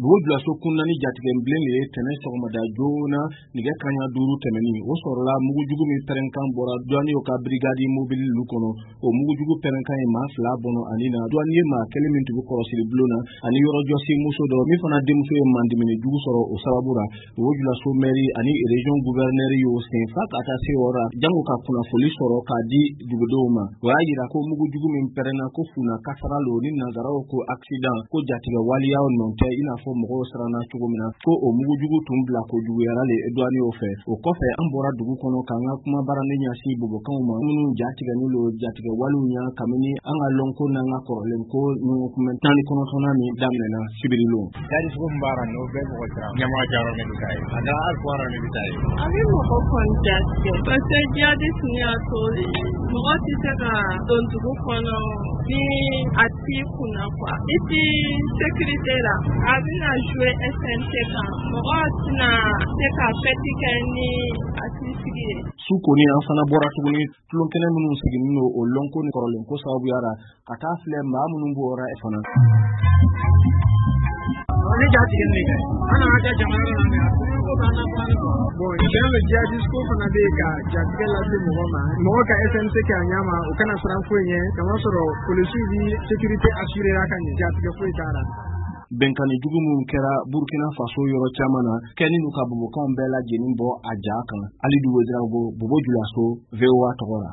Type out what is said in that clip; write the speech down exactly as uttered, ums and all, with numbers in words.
Bugulaso kunani jatigɛ bilen de tɛnɛ sɔgɔmada joona nɛgɛ kanɲɛ duuru tɛmɛni o sɔrɔla mugujugu min pɛrɛnkan bɔra douanier ka brigade mobile lu kɔnɔ o mugujugu pɛrɛnkan ye maa fila bɔnɔ ani na douanier maa kelen min tugu kɔrɔsiri bulon na ani yɔrɔjɔsi muso dɔ min fana denmuso ye mandimini jugu sɔrɔ o sababu la Bugulaso mairie ani région gouverneur y'o sen fa ka taa se yɔrɔ jango ka kunnafoli sɔrɔ k'a di dugudenw ma o y'a yira ko mugujugu min pɛrɛnna ko funa kasara lo ni nanzaraw ko accident ko jatigɛ waliya nɔ tɛ i n'a fɔ mɔgɔw siranna cogo min na ko o mugujugu tun bila ko juguyara le douanier fɛ o kɔfɛ an bɔra dugu kɔnɔ k'an ka kuma barani ɲɛsin bobokanw ma minnu jatigɛlen lo jatigɛ waliw ɲa kabini an ka lɔn ko n'an ka kɔrɔlen ko ɲɔgɔn kunbɛn tan ni kɔnɔntɔnnan min daminɛna sibirilo Jadisco mbara no bɛ mɔgɔ siran ɲama jaro ne bi taa ye a da alfuara ne bi taa ye a bɛ mɔgɔ kɔni jatigɛ parce que jadis ni y'a to mɔgɔ tɛ se ka don dugu kɔnɔ ni a t'i kunna quoi i t'i sécurité la a bɛna jouer S N T kan mɔgɔ tɛna se ka fɛti kɛ ni a t'i sigi ye su koni an fana bɔra tuguni tulonkɛnɛ minnu sigilen don o lɔnko ni kɔrɔlen ko sabubuyara ka taa filɛ maa minnu bɔra e fana ni jatigɛ ne kɛ an n'a kɛ jamana na mɛ a ko b'an na fana bon tiɲɛ bɛ jadisco fana bɛ ka jatigɛ lase mɔgɔ ma mɔgɔ ka S N T kɛ a ɲɛ ma o kana siran foyi ɲɛ kama sɔrɔ polisiw bi sécurité assuré ka ɲɛ jatigɛ foyi t'a la bɛnkani jugu min kɛra Burkina Faso yɔrɔ caman na kɛni n'u ka bobokanw bɛɛ lajɛlen bɔ a ja kan Ali Duwezirago Bobo Julaso V O A tɔgɔ la